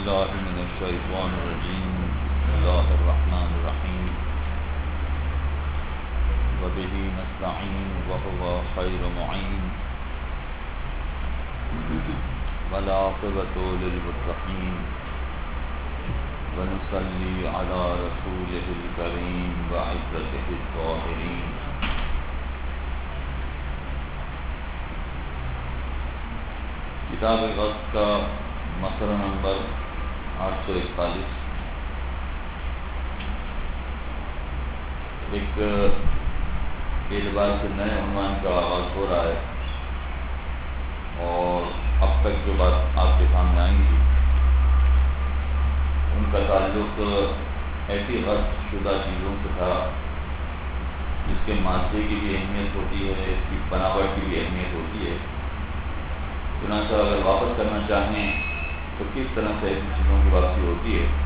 بالله من الشيطان الرجيم بسم الله الرحمن الرحيم وبه نستعين وهو خير معين والعاقبة للمتقين ونصلي على رسوله الكريم وعزته الطاهرين کتاب غض کا مسئلہ نمبر 841 ایک اعتبار سے نئے عنوان کا آغاز ہو رہا ہے، اور اب تک جو بات آپ کے سامنے آئیں گی ان کا تعلق ایسی غض شدہ چیزوں سے تھا جس کے مادے کی بھی اہمیت ہوتی ہے، اس کی بناوٹ کی بھی اہمیت ہوتی ہے۔ چنانچہ اگر واپس کرنا چاہیں تو کس طرح سے ایسی چیزوں کی واپسی ہوتی ہے،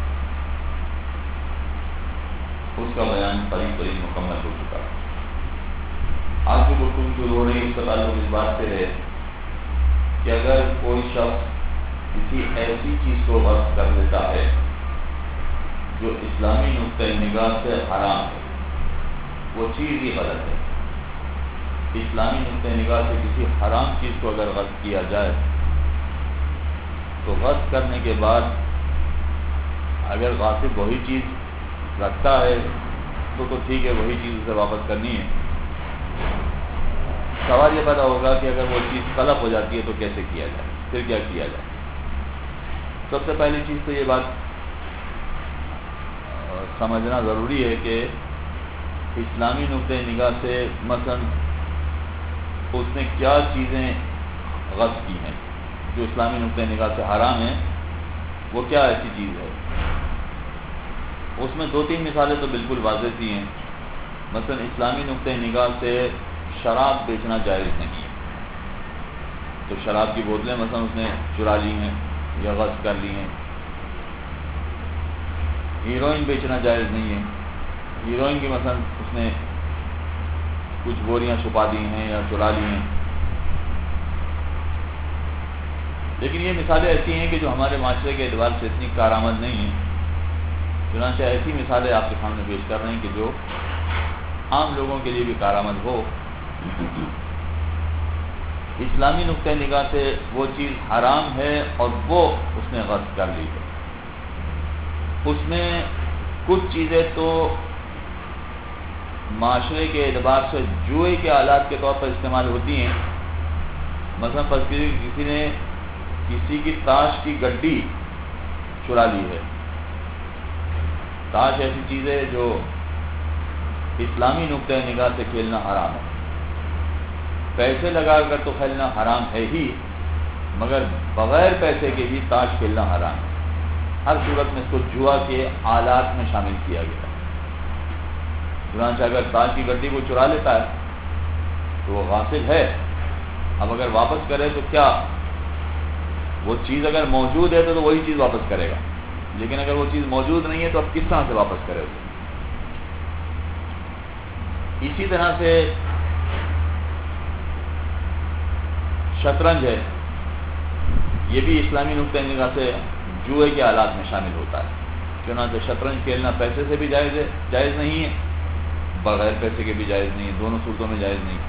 اس کا بیان قریب مکمل ہو چکا ہے۔ آج کی گفتگو جو ہو رہی ہے اس کا تعلق اس بات سے ہے کہ اگر کوئی شخص کسی ایسی چیز کو غصب کر لیتا ہے جو اسلامی نقطۂ نگاہ سے حرام ہے، وہ چیز ہی غلط ہے۔ اسلامی نقطۂ نگاہ سے کسی حرام چیز کو اگر غصب کیا جائے تو غصب کرنے کے بعد اگر غاصب وہی چیز رکھتا ہے تو ٹھیک ہے، وہی چیز اسے واپس کرنی ہے۔ سوال یہ پیدا ہوگا کہ اگر وہ چیز طلب ہو جاتی ہے تو کیسے کیا جائے، پھر کیا کیا جائے؟ سب سے پہلی چیز تو یہ بات سمجھنا ضروری ہے کہ اسلامی نقطۂ نگاہ سے مثلا اس نے کیا چیزیں غصب کی ہیں جو اسلامی نقطۂ نگاہ سے حرام ہیں، وہ کیا ایسی چیز ہے۔ اس میں دو تین مثالیں تو بالکل واضح سی ہیں۔ مثلا اسلامی نقطۂ نگاہ سے شراب بیچنا جائز نہیں ہے، تو شراب کی بوتلیں مثلا اس نے چرا لی ہیں یا غصب کر لی ہیں۔ ہیروئن بیچنا جائز نہیں ہے، ہیروئن کی مثلا اس نے کچھ بوریاں چھپا دی ہیں یا چرا لی ہیں۔ لیکن یہ مثالیں ایسی ہیں کہ جو ہمارے معاشرے کے اعتبار سے اتنی کارآمد نہیں ہیں، چنانچہ ایسی مثالیں آپ کے سامنے پیش کر رہے ہیں کہ جو عام لوگوں کے لیے بھی کارآمد ہو۔ اسلامی نقطۂ نگاہ سے وہ چیز حرام ہے اور وہ اس نے غصب کر لی ہے۔ اس میں کچھ چیزیں تو معاشرے کے اعتبار سے جوئے کے آلات کے طور پر استعمال ہوتی ہیں۔ مثلا کسی نے کسی کی تاش کی گڈی چرا لی ہے۔ تاش ایسی چیز ہے جو اسلامی نقطۂ نگاہ سے کھیلنا حرام ہے۔ پیسے لگا کر تو کھیلنا حرام ہے ہی، مگر بغیر پیسے کے بھی تاش کھیلنا حرام ہے۔ ہر صورت میں اس کو جوا کے آلات میں شامل کیا گیا۔ چنانچہ اگر تاش کی گڈی کو چرا لیتا ہے تو وہ غاصب ہے۔ اب اگر واپس کرے تو کیا، وہ چیز اگر موجود ہے تو وہی چیز واپس کرے گا، لیکن اگر وہ چیز موجود نہیں ہے تو اب کس طرح سے واپس کرے اسے؟ اسی طرح سے شطرنج ہے، یہ بھی اسلامی نقطۂ نگاہ سے جوئے کے آلات میں شامل ہوتا ہے۔ چنانچہ شطرنج کھیلنا پیسے سے بھی جائز نہیں ہے، بغیر پیسے کے بھی جائز نہیں ہے، دونوں صورتوں میں جائز نہیں۔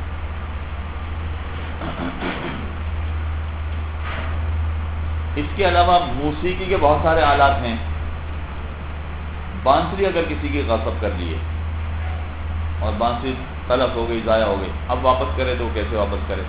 اس کے علاوہ موسیقی کے بہت سارے آلات ہیں۔ بانسری اگر کسی کی غصب کر لیے اور بانسری تلف ہو گئی، ضائع ہو گئی، اب واپس کرے تو کیسے واپس کرے؟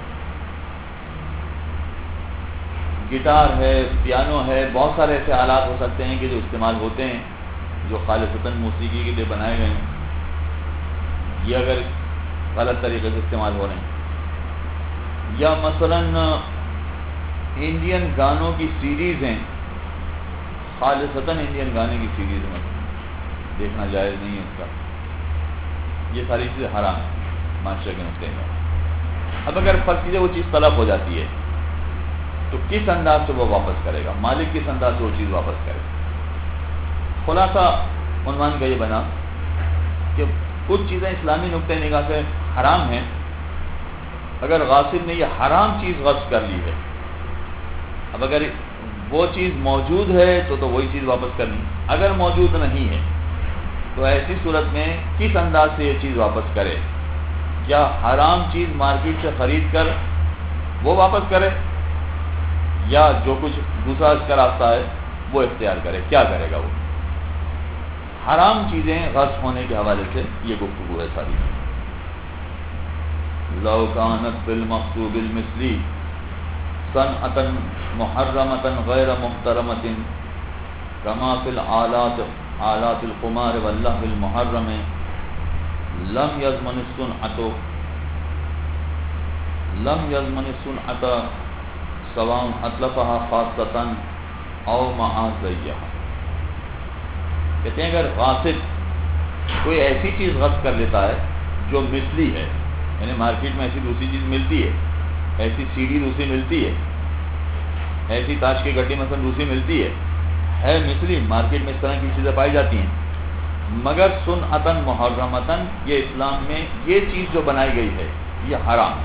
گٹار ہے، پیانو ہے، بہت سارے ایسے آلات ہو سکتے ہیں کہ جو استعمال ہوتے ہیں جو خالصتاً موسیقی کے لیے بنائے گئے ہیں۔ یہ اگر غلط طریقے سے استعمال ہو رہے ہیں، یا مثلاً انڈین گانوں کی سیریز ہیں، خالصتاً انڈین گانے کی سیریز میں دیکھنا جائز نہیں ہے اس کا۔ یہ ساری چیزیں حرام ہیں معاشرے کے نقطۂ نظر۔ اب اگر فرض کیجیے وہ چیز طلب ہو جاتی ہے تو کس انداز سے وہ واپس کرے گا، مالک کس انداز سے وہ چیز واپس کرے گا؟ خلاصہ عنوان کا یہ بنا کہ کچھ چیزیں اسلامی نقطۂ نگاہ سے حرام ہیں، اگر غاصب نے یہ حرام چیز غصب کر لی ہے، اب اگر وہ چیز موجود ہے تو وہی چیز واپس کرنی. اگر موجود نہیں ہے تو ایسی صورت میں کس انداز سے یہ چیز واپس کرے؟ کیا حرام چیز مارکیٹ سے خرید کر وہ واپس کرے، یا جو کچھ دوسرا اس کا راستہ ہے وہ اختیار کرے؟ کیا کرے گا وہ؟ حرام چیزیں غصب ہونے کے حوالے سے یہ گفتگو ہے ساری. لو کانت بالمقصوب المثلی صنعۃ محرمۃ غیر محترمۃ کما فی آلات القمار واللہو المحرم لم یضمن الصنعۃ سواء اتلفها خاصۃ او مع زیہا. کہتے ہیں اگر غاصب کوئی ایسی چیز غصب کر لیتا ہے جو مثلی ہے، یعنی مارکیٹ میں ایسی دوسری چیز ملتی ہے، ایسی سی ڈی دوسری ملتی ہے، ایسی تاش کی گڈی مثلا دوسری ملتی ہے مثلی، مارکیٹ میں اس طرح کی چیزیں پائی جاتی ہیں، مگر صنعتاً محرمتاً یہ اسلام میں یہ چیز جو بنائی گئی ہے یہ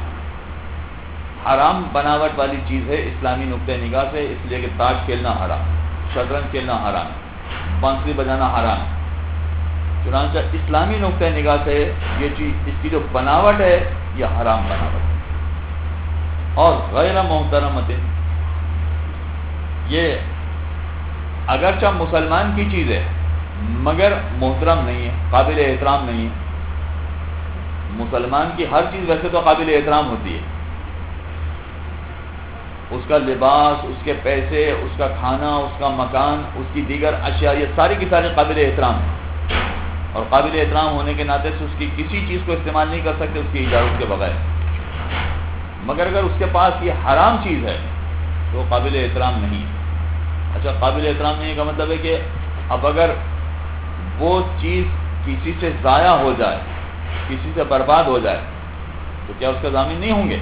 حرام بناوٹ والی چیز ہے اسلامی نقطہ نگاہ سے. اس لیے کہ تاش کھیلنا حرام، شطرنج کھیلنا حرام، بانسری بجانا حرام. چنانچہ اسلامی نقطہ نگاہ سے یہ چیز، اس کی جو بناوٹ ہے یہ حرام بناوٹ ہے. اور غیر محترمۃ، یہ اگرچہ مسلمان کی چیز ہے مگر محترم نہیں ہے، قابل احترام نہیں ہے. مسلمان کی ہر چیز ویسے تو قابل احترام ہوتی ہے، اس کا لباس، اس کے پیسے، اس کا کھانا، اس کا مکان، اس کی دیگر اشیاء، یہ ساری کی ساری قابل احترام ہے، اور قابل احترام ہونے کے ناطے سے اس کی کسی چیز کو استعمال نہیں کر سکتے اس کی اجازت کے بغیر. مگر اگر اس کے پاس یہ حرام چیز ہے تو قابل احترام نہیں ہے. اچھا، قابل احترام نہیں کا مطلب ہے کہ اب اگر وہ چیز کسی سے ضائع ہو جائے، کسی سے برباد ہو جائے تو کیا اس کا ضامن نہیں ہوں گے؟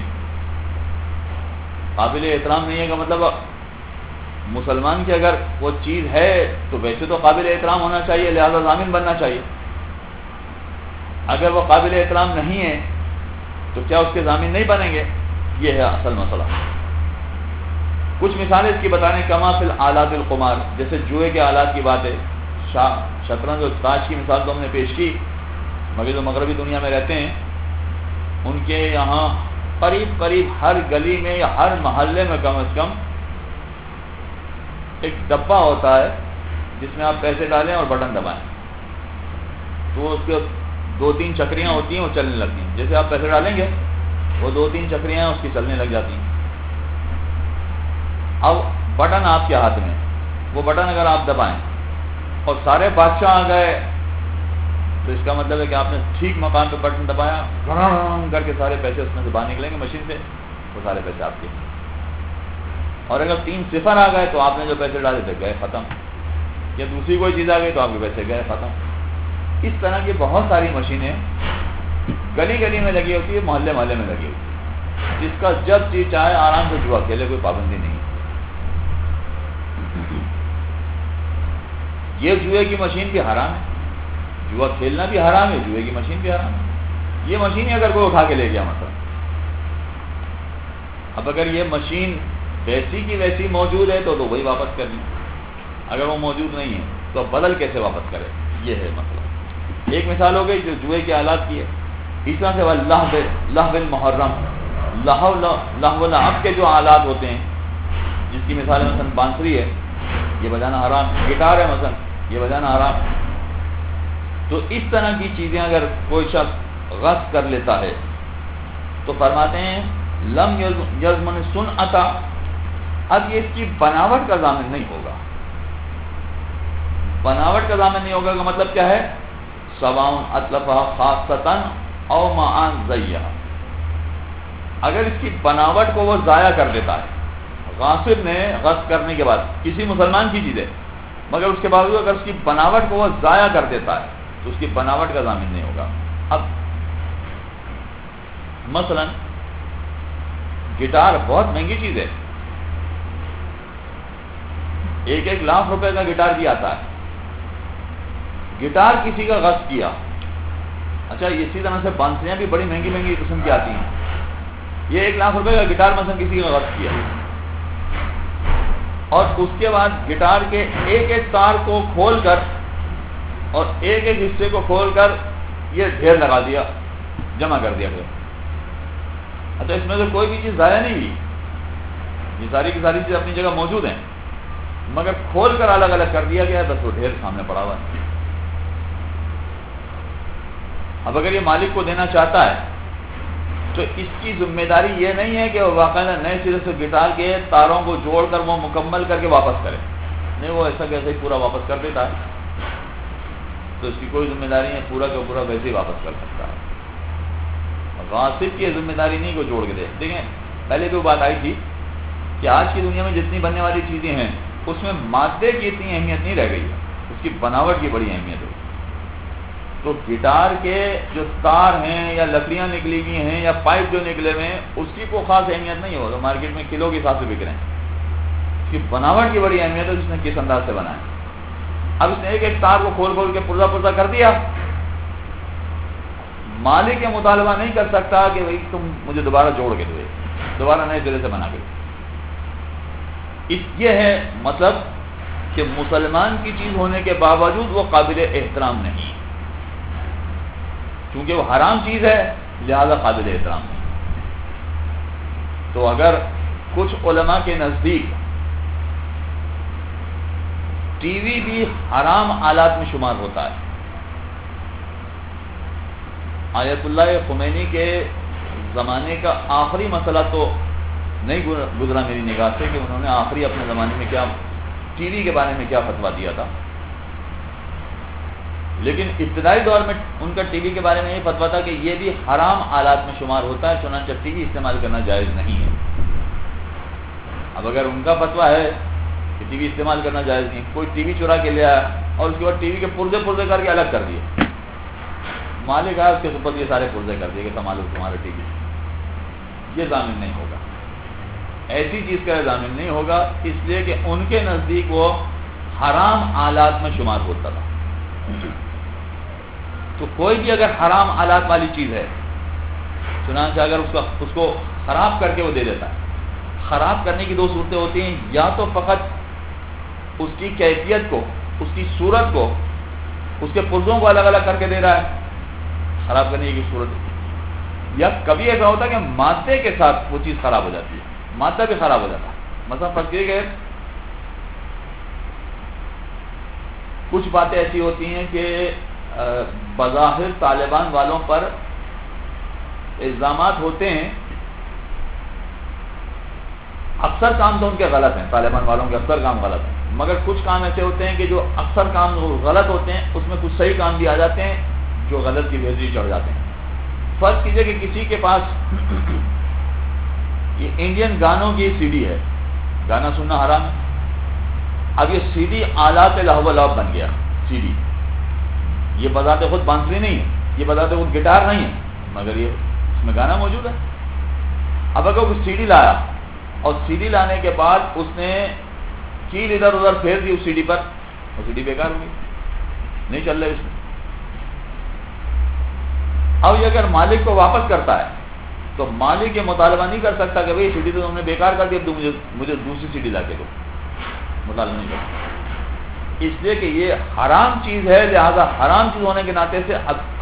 قابل احترام نہیں ہے کا مطلب مسلمان کی اگر وہ چیز ہے تو ویسے تو قابل احترام ہونا چاہیے، لہذا ضامن بننا چاہیے. اگر وہ قابل احترام نہیں ہے تو کیا اس کے ضامن نہیں بنیں گے؟ یہ ہے اصل مسئلہ. کچھ مثالیں اس کی بتانے، کما فی آلات القمار، جیسے جوئے کے آلات کی بات ہے. شطرنج اور تاش کی مثال تو ہم نے پیش کی، مگر جو مغربی دنیا میں رہتے ہیں ان کے یہاں قریب ہر گلی میں یا ہر محلے میں کم از کم ایک ڈبہ ہوتا ہے جس میں آپ پیسے ڈالیں اور بٹن دبائیں تو اس کے 2-3 چکریاں ہوتی ہیں، وہ چلنے لگتی ہیں. جیسے آپ پیسے ڈالیں گے وہ 2-3 چکریاں اس کی چلنے لگ جاتی ہیں. اب بٹن آپ کے ہاتھ میں، وہ بٹن اگر آپ دبائیں اور سارے بادشاہ آ گئے تو اس کا مطلب ہے کہ آپ نے ٹھیک مقام پہ بٹن دبایا، گھڑام کر کے سارے پیسے اس میں سے باہر نکلیں گے مشین سے، وہ سارے پیسے آپ کے. اور اگر 3 صفر آ گئے تو آپ نے جو پیسے ڈالے تھے گئے ختم، یا دوسری کوئی چیز آ گئی تو آپ کے پیسے گئے ختم. اس طرح کی بہت ساری مشینیں گلی گلی میں لگی ہوتی ہے، محلے محلے میں لگی ہوتی ہے، جس کا جب جی چاہے آرام سے جوا کھیلے، کوئی پابندی نہیں. یہ جوئے کی مشین بھی حرام ہے، جوا کھیلنا بھی حرام ہے، جوئے کی مشین بھی حرام ہے. یہ مشین اگر کوئی اٹھا کے لے گیا مثلا، اب اگر یہ مشین ویسی کی ویسی موجود ہے تو وہی واپس کرنی، اگر وہ موجود نہیں ہے تو بدل کیسے واپس کرے؟ یہ ہے مسئلہ. ایک مثال ہو گئی جو جوئے کے آلات کی ہے. اس طرح سے لہو المحرم، لہو لعب کے جو آلات ہوتے ہیں جس کی مثال مثلا بانسری ہے، یہ بجانا حرام، گٹار ہے مثلا، یہ بجانا حرام. تو اس طرح کی چیزیں اگر کوئی شخص غصب کر لیتا ہے تو فرماتے ہیں لم یضمن صنعۃ، اب یہ اس کی بناوٹ کا ضامن نہیں ہوگا. بناوٹ کا ضامن نہیں ہوگا کا مطلب کیا ہے؟ سواء اتلفها خاصۃ او مع زیہا، اگر اس کی بناوٹ کو وہ ضائع کر دیتا ہے. غاصب نے غصب کرنے کے بعد کسی مسلمان کی چیز ہے مگر اس کے باوجود اگر اس کی بناوٹ کو وہ ضائع کر دیتا ہے تو اس کی بناوٹ کا ضامن نہیں ہوگا. اب مثلا گٹار بہت مہنگی چیز ہے، 1 لاکھ روپے کا گٹار بھی آتا ہے. گٹار کسی کا غصب کیا، اچھا اسی طرح سے بانسریاں بھی بڑی مہنگی مہنگی قسم کی آتی ہیں. یہ 1 لاکھ روپے کا گٹار مثلا کسی کا غصب کیا اور اس کے بعد گٹار کے ایک ایک تار کو کھول کر اور ایک ایک حصے کو کھول کر یہ ڈھیر لگا دیا، جمع کر دیا گیا. اچھا، اس میں سے کوئی بھی چیز ضائع نہیں ہوئی، یہ ساری کی ساری چیزیں اپنی جگہ موجود ہیں، مگر کھول کر الگ الگ کر دیا گیا، بس وہ ڈھیر سامنے پڑا ہوا ہے. اب اگر یہ مالک کو دینا چاہتا ہے تو اس کی ذمہ داری یہ نہیں ہے کہ وہ باقاعدہ نئے سرے سے گٹار کے تاروں کو جوڑ کر وہ مکمل کر کے واپس کرے. نہیں، وہ ایسا کیسے ہی پورا واپس کر دیتا ہے، تو اس کی کوئی ذمہ داری نہیں ہے، پورا کا پورا ویسے ہی واپس کر سکتا ہے. غاصب کی ذمہ داری نہیں کو جوڑ کے دے. دیکھیں، پہلے بھی وہ بات آئی تھی کہ آج کی دنیا میں جتنی بننے والی چیزیں ہیں اس میں مادے کی اتنی اہمیت نہیں رہ گئی ہے، اس کی بناوٹ کی بڑی اہمیت ہے. تو گٹار کے جو تار ہیں یا لکڑیاں نکلی ہوئی ہیں یا پائپ جو نکلے ہوئے ہیں اس کی کوئی خاص اہمیت نہیں ہو، تو مارکیٹ میں کلو کے حساب سے بک رہے ہیں. اس کی بناوٹ کی بڑی اہمیت ہے، جس نے کس انداز سے بنایا. اب اس نے ایک ایک تار کو کھول کھول کے پرزا پرزا کر دیا. مالک یہ مطالبہ نہیں کر سکتا کہ بھائی تم مجھے دوبارہ جوڑ کے دو، دوبارہ نئے سرے سے بنا کے دو. یہ ہے مطلب کہ مسلمان کی چیز ہونے کے باوجود وہ قابل احترام نہیں، کیونکہ وہ حرام چیز ہے، لہذا قابل احترام نہیں. تو اگر کچھ علماء کے نزدیک ٹی وی بھی حرام آلات میں شمار ہوتا ہے. آیت اللہ خمینی کے زمانے کا آخری مسئلہ تو نہیں گزرا میری نگاہ سے کہ انہوں نے آخری اپنے زمانے میں کیا ٹی وی کے بارے میں کیا فتویٰ دیا تھا، لیکن ابتدائی دور میں ان کا ٹی وی کے بارے میں یہ فتویٰ تھا کہ یہ بھی حرام آلات میں شمار ہوتا ہے، چنانچہ ٹی وی استعمال کرنا جائز نہیں ہے. اب اگر ان کا فتویٰ ہے کہ ٹی وی استعمال کرنا جائز نہیں، کوئی ٹی وی چرا کے لے آیا اور اس کے بعد ٹی وی کے پرزے پرزے کر کے الگ کر دیے، مالک آیا اس کے اوپر یہ سارے پرزے کر دیے کہ سنبھالو تمہارا ٹی وی، یہ ضامن نہیں ہوگا. ایسی چیز کا ضامن نہیں ہوگا، اس لیے کہ ان کے نزدیک وہ حرام آلات میں شمار ہوتا تھا. تو کوئی بھی اگر حرام آلات والی چیز ہے، چنانچہ اگر اس کو خراب کر کے وہ دے دیتا ہے. خراب کرنے کی دو صورتیں ہوتی ہیں، یا تو فقط اس کی کیفیت کو، اس کی صورت کو، اس کے پرزوں کو الگ الگ کر کے دے رہا ہے، خراب کرنے کی صورت. یا کبھی ایسا ہوتا ہے کہ مادے کے ساتھ وہ چیز خراب ہو جاتی ہے، مادہ بھی خراب ہو جاتا ہے. مثلا فرض کیے گئے کچھ باتیں ایسی ہوتی ہیں کہ بظاہر طالبان والوں پر الزامات ہوتے ہیں، اکثر کام تو ان کے غلط ہیں، طالبان والوں کے اکثر کام غلط ہیں، مگر کچھ کام ایسے ہوتے ہیں کہ جو اکثر کام غلط ہوتے ہیں اس میں کچھ صحیح کام بھی آ جاتے ہیں جو غلط کی بھیجی چڑھ جاتے ہیں. فرض کیجئے کہ کسی کے پاس یہ انڈین گانوں کی سی ڈی ہے، گانا سننا حرام ہے. اب یہ سی ڈی آلات لہو و لعب بن گیا. سی ڈی یہ بذات خود بانسری نہیں ہے، یہ بذات خود گٹار نہیں ہے، مگر یہ اس میں گانا موجود ہے. اب اگر وہ سی ڈی لایا اور سی ڈی لانے کے بعد اس نے کیل ادھر ادھر پھیر دی اس سی ڈی پر، وہ سی ڈی بیکار ہوگی، نہیں چل رہا اس میں. اب یہ اگر مالک کو واپس کرتا ہے تو مالک یہ مطالبہ نہیں کر سکتا کہ بھئی سی ڈی تو تم نے بیکار کر دیا، تو مجھے دوسری سی ڈی لا کے دو. مطالبہ نہیں کرتا، اس لیے کہ یہ حرام چیز ہے، لہذا حرام چیز ہونے کے ناطے سے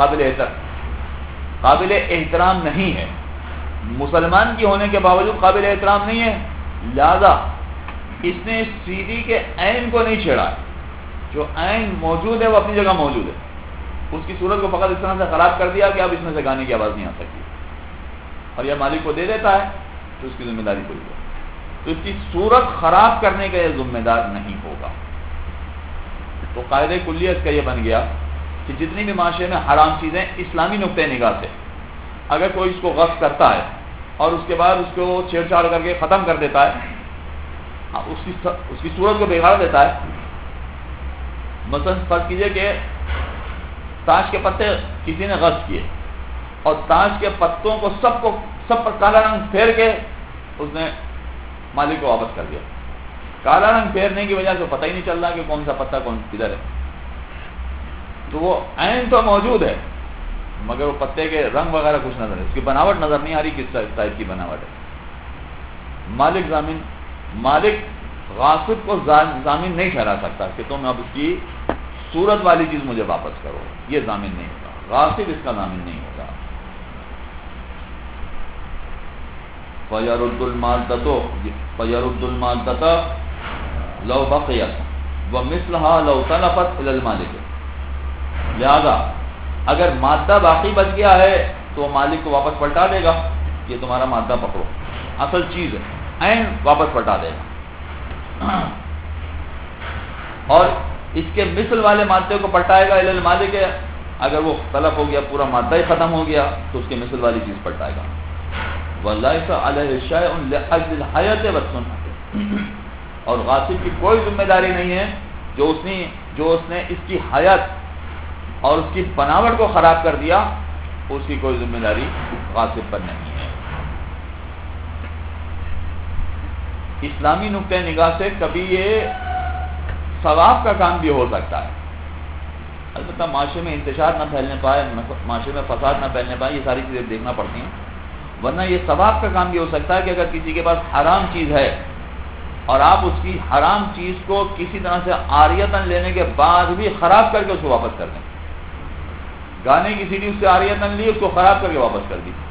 قابل احترام نہیں ہے. مسلمان کی ہونے کے باوجود قابل احترام نہیں ہے، لہذا اس نے سی ڈی کے عین کو نہیں چھیڑا. جو عین موجود ہے وہ اپنی جگہ موجود ہے، اس کی صورت کو فقط اس طرح سے خراب کر دیا کہ اب اس میں سے گانے کی آواز نہیں آ سکتی، اور یہ مالک کو دے دیتا ہے تو اس کی ذمہ داری کوئی ہے. تو اس کی صورت خراب کرنے کا یہ ذمہ دار نہیں ہوگا. تو قاعدہ کلیت کا یہ بن گیا کہ جتنی بھی معاشرے میں حرام چیزیں اسلامی نقطۂ نگاہ سے اگر کوئی اس کو غصب کرتا ہے اور اس کے بعد اس کو چھیڑ چھاڑ کر کے ختم کر دیتا ہے، اس کی صورت کو بگاڑ دیتا ہے. مثلا فرض کیجئے کہ تاش کے پتے کسی نے غصب کیے اور تاش کے پتوں کو سب پر کالا رنگ پھیر کے اس نے مالک کو واپس کر دیا. کالا رنگ پھیرنے کی وجہ سے پتہ ہی نہیں چل رہا کہ کون سا پتا کون کدھر ہے. تو وہ عین تو موجود ہے مگر وہ پتے کے رنگ وغیرہ کچھ نظر ہے، اس کی بناوٹ نظر نہیں آ رہی کس ٹائپ کی بناوٹ ہے. مالک غاصب کو ضامن نہیں ٹھہرا سکتا کہ تم اب اس کی صورت والی چیز مجھے واپس کرو، یہ ضامن نہیں ہوگا، غاصب اس کا ضامن نہیں ہوگا۔ فَيَرُدُّ الْمَادَّةَ لَوْ بَقِيَتْ وَمِثْلَهَا لَوْ تَلَفَتْ إِلَى الْمَالِكِ، لہذا اگر مادہ باقی بچ گیا ہے تو مالک کو واپس پلٹا دے گا، یہ تمہارا مادہ پکڑو، اصل چیز ہے، عین واپس پلٹا دے گا، اور اس کے مثل والے مادے کو پلٹائے گا الی المالک، اگر وہ تلف ہو گیا، پورا مادہ ہی ختم ہو گیا تو اس کے مثل والی چیز پلٹائے گا۔ وَلَيْسَ عَلَيْهِ شَيْءٌ لِأَجْلِ الْحَيَاةِ وَالسُّنَّةِ، اور غاصب کی کوئی ذمہ داری نہیں ہے جو اس نے اس کی حیات اور اس کی بناوٹ کو خراب کر دیا، اس کی کوئی ذمہ داری غاصب پر نہیں ہے۔ اسلامی نقطۂ نگاہ سے کبھی یہ ثواب کا کام بھی ہو سکتا ہے، البتہ معاشرے میں انتشار نہ پھیلنے پائے، معاشرے میں فساد نہ پھیلنے پائے، یہ ساری چیزیں دیکھنا پڑتی ہیں، ورنہ یہ ثواب کا کام بھی ہو سکتا ہے کہ اگر کسی کے پاس حرام چیز ہے اور آپ اس کی حرام چیز کو کسی طرح سے عاریتاً لینے کے بعد بھی خراب کر کے اس کو واپس کر دیں، گانے کی سی ڈی اس سے عاریتاً لی، اس کو خراب کر کے واپس کر دی،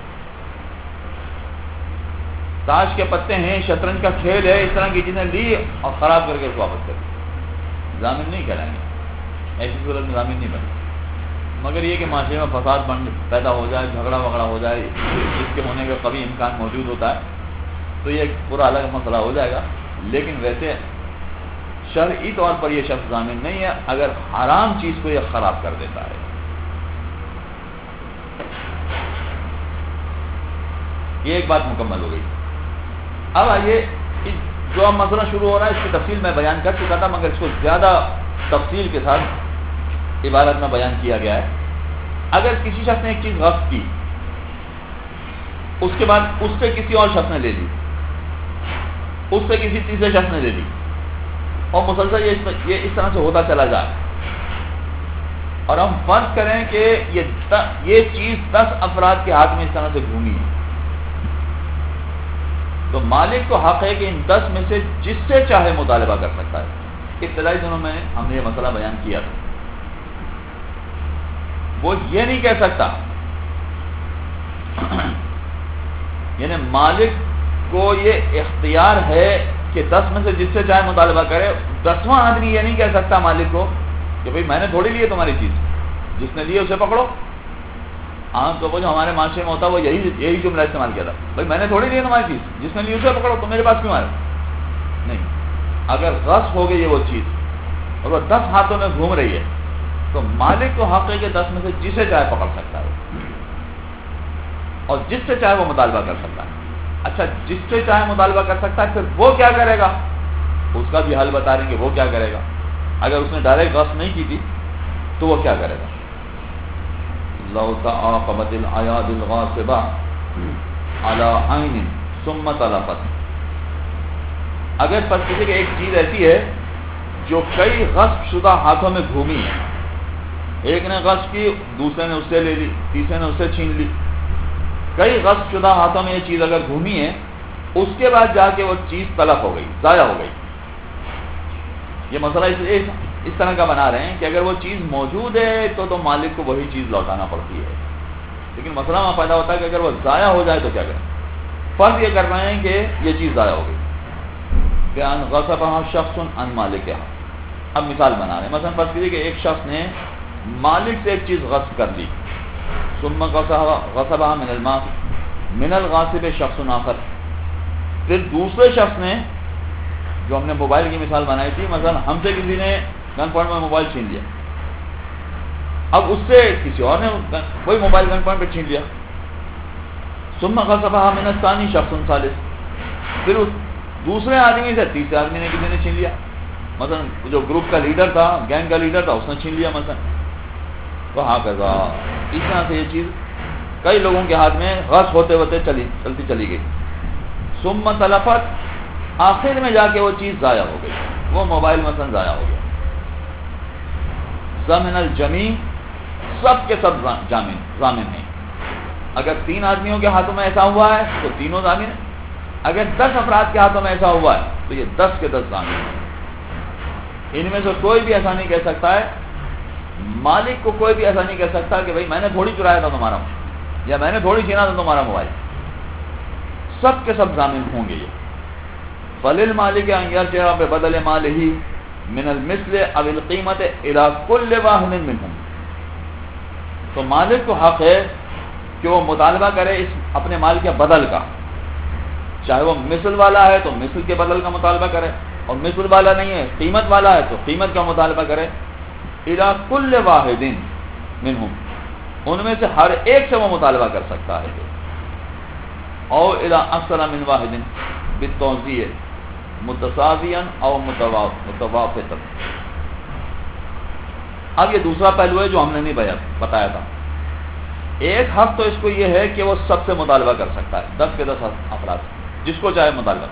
تاش کے پتے ہیں، شطرنج کا کھیل ہے، اس طرح کی چیزیں لی اور خراب کر کے اس کو واپس کر دی، ضامن نہیں کہلائیں گے، ایسی صورت میں ضامن نہیں بنے، مگر یہ کہ معاشرے میں فساد پیدا ہو جائے، جھگڑا وگڑا ہو جائے، اس کے ہونے کا کبھی امکان موجود ہوتا ہے تو یہ ایک پورا الگ مسئلہ ہو جائے گا، لیکن ویسے شرعی طور پر یہ شخص ضامن نہیں ہے اگر حرام چیز کو یہ خراب کر دیتا ہے۔ یہ ایک بات مکمل ہو گئی۔ اب آئیے جو اب مسئلہ شروع ہو رہا ہے اس کی تفصیل میں بیان کر چکا تھا، مگر اس کو زیادہ تفصیل کے ساتھ عبارت میں بیان کیا گیا ہے۔ اگر کسی شخص نے ایک چیز غصب کی، اس کے بعد اس سے کسی اور شخص نے لے لی، اس سے کسی تیسرے شخص نے لے لی، اور مسلسل یہ اس طرح سے ہوتا چلا جائے، اور ہم فرض کریں کہ یہ چیز 10 افراد کے ہاتھ میں اس طرح سے گھومی ہے، تو مالک کو حق ہے کہ ان 10 میں سے جس سے چاہے مطالبہ کر سکتا ہے۔ ابتدائی دنوں میں ہم نے یہ مسئلہ بیان کیا تھا، وہ یہ نہیں کہہ سکتا، یعنی مالک کو یہ اختیار ہے کہ 10 میں سے جس سے چاہے مطالبہ کرے، 10واں آدمی یہ نہیں کہہ سکتا مالک کو کہ بھئی میں نے تھوڑی لی ہے تمہاری چیز، جس نے لی ہے اسے پکڑو۔ عام طور پر جو ہمارے معاشرے میں ہوتا ہے وہ یہی جملہ استعمال کیا تھا، بھئی میں نے تھوڑی لی ہے تمہاری چیز، جس نے لی اسے پکڑو، تم میرے پاس کیوں آئے؟ نہیں، اگر غصب ہو گئی ہے وہ چیز اور وہ 10 ہاتھوں میں گھوم رہی ہے تو مالک کو حق ہے کہ 10 میں سے جسے چاہے پکڑ سکتا ہے اور جس سے چاہے وہ مطالبہ کر سکتا ہے۔ اچھا، جس سے چاہے مطالبہ کر سکتا ہے، پھر وہ کیا کرے گا اس کا بھی حل بتا رہے ہیں کہ وہ کیا کرے گا۔ اگر اس نے ڈائریکٹ غصب نہیں کی تھی تو وہ کیا کرے گا؟ لو تعاقبت الایاد الغاصبہ علی عین ثم تلفت، اگر پس کسی کہ ایک چیز ایسی ہے جو کئی غصب شدہ ہاتھوں میں گھومی ہے، ایک نے غصب کی، دوسرے نے اس سے لے لی، تیسرے نے اس سے چھین لی، کئی غصب شدہ ہاتھوں میں یہ چیز اگر گھومی ہے، اس کے بعد جا کے وہ چیز تلف ہو گئی، ضائع ہو گئی۔ یہ مسئلہ اس طرح کا بنا رہے ہیں کہ اگر وہ چیز موجود ہے تو مالک کو وہی چیز لوٹانا پڑتی ہے، لیکن مسئلہ وہاں پیدا ہوتا ہے کہ اگر وہ ضائع ہو جائے تو کیا کریں۔ فرض یہ کر رہے ہیں کہ یہ چیز ضائع ہو گئی، بیان غصبها شخص عن مالکها، اب مثال بنا رہے ہیں، مثلا فرض کیجیے کہ ایک شخص نے مالک سے ایک چیز غصب کر لی، ثم غصبها من الغاصب شخص آخر، پھر دوسرے شخص نے، جو ہم نے موبائل کی مثال بنائی تھی، مثلا ہم سے کسی نے گن پوائنٹ میں موبائل چھین لیا، اب اس سے کسی اور نے وہی موبائل گن پوائنٹ پہ چھین لیا، ثم غصبها من الثاني شخص ثالث، پھر اس دوسرے آدمی سے تیسرے آدمی نے کسی نے چھین لیا، مثلا جو گروپ کا لیڈر تھا، گینگ کا لیڈر تھا، اس نے چھین لیا مثلا، تو ہاں کہا اس طرح سے یہ چیز کئی لوگوں کے ہاتھ میں غصب ہوتے ہوتے چلتی چلی گئی، ثم تلفت، آخر میں جا کے وہ چیز ضائع ہو گئی، وہ موبائل مثلا ضائع ہو گیا۔ ضامن الجمیع، سب کے سب ضامن ہیں، اگر 3 آدمیوں کے ہاتھوں میں ایسا ہوا ہے تو تینوں ضامن ہیں، اگر 10 افراد کے ہاتھوں میں ایسا ہوا ہے تو یہ 10 کے 10 ضامن ہیں. ان میں سے کوئی بھی ایسا نہیں کہہ سکتا ہے، مالک کو کوئی بھی ایسا نہیں کہہ سکتا کہ بھائی میں نے تھوڑی چرایا تھا تمہارا یا میں نے تھوڑی چھینا تھا تمہارا موبائل. سب کے سب ضامن ہوں گے. یہ فللمالک ان یرجع ببدل مالہ من المثل او القیمت الى کل واحد منهم. تو مالک کو حق ہے کہ وہ مطالبہ کرے اس اپنے مال کے بدل کا، چاہے وہ مثل والا ہے تو مثل کے بدل کا مطالبہ کرے، اور مثل والا نہیں ہے قیمت والا ہے تو قیمت کا مطالبہ کرے. الى کل واحد منهم، ان میں سے ہر ایک سے وہ مطالبہ کر سکتا ہے. او الى اکثر من واحد بالتوزیع متساویا او متوافقا. اب یہ دوسرا پہلو ہے جو ہم نے نہیں بتایا تھا. ایک حق تو اس کو یہ ہے کہ وہ سب سے مطالبہ کر سکتا ہے، 10 کے 10 افراد جس کو چاہے مطالبہ.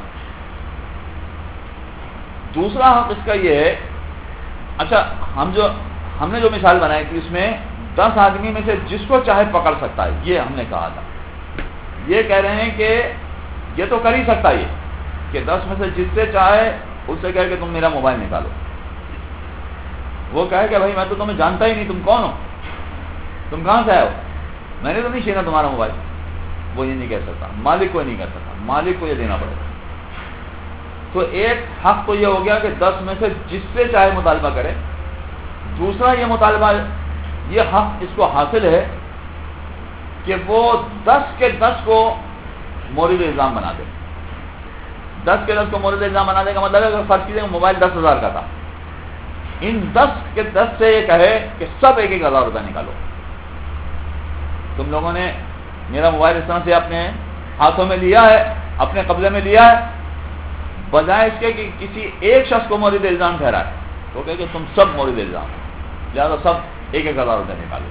دوسرا حق اس کا یہ ہے، اچھا ہم نے جو مثال بنائی تھی اس میں 10 آدمی میں سے جس کو چاہے پکڑ سکتا ہے، یہ ہم نے کہا تھا. یہ کہہ رہے ہیں کہ یہ تو کر ہی سکتا ہے کہ 10 میں سے جس سے چاہے اس سے کہے کہ تم میرا موبائل نکالو. وہ کہے کہ بھائی میں تو تمہیں جانتا ہی نہیں، تم کون ہو، تم کہاں سے آئے ہو، میں نے تو نہیں چھینا تمہارا موبائل. وہ یہ نہیں کہہ سکتا، مالک کو نہیں کہہ سکتا، مالک کو یہ دینا پڑے گا. تو ایک حق تو یہ ہو گیا کہ 10 میں سے جس سے چاہے مطالبہ کرے. دوسرا یہ مطالبہ، یہ حق اس کو حاصل ہے کہ وہ 10 کے 10 کو مورد الزام بنا دے. 10 کے 10 کو مورد الزام بنانے کا مطلب ہے کہ فرض کیجیے موبائل 10,000 کا تھا، ان 10 کے 10 سے یہ کہے کہ سب 1,000 روپے نکالو. تم لوگوں نے میرا موبائل اس طرح سے اپنے ہاتھوں میں لیا ہے، اپنے قبضے میں لیا ہے، بجائے اس کے کہ کسی ایک شخص کو مورد الزام ٹھہرائے تو کہے کہ تم سب مورد الزام ہو، لہٰذا سب 1,000 روپے نکالو.